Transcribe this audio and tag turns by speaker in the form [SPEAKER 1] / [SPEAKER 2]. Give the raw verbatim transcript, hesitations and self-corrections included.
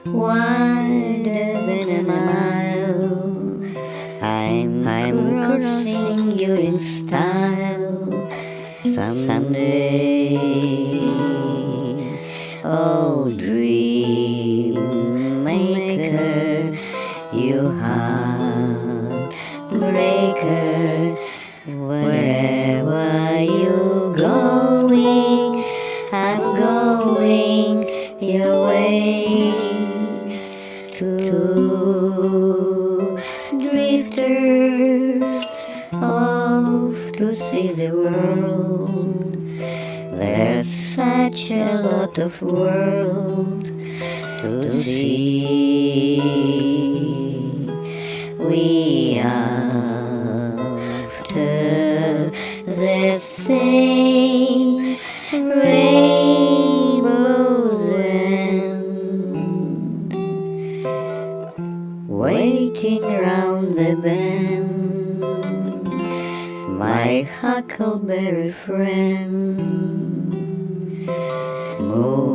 [SPEAKER 1] wider than a mile. I'm, I'm crossing you in style someday. Oh, dream maker, you heartbreaker, wherever you going, I'm going your way. Two drifters off to see the world. There's such a lot of world to see. We after the same rainbow's end, waiting round the bend, my huckleberry friend. Move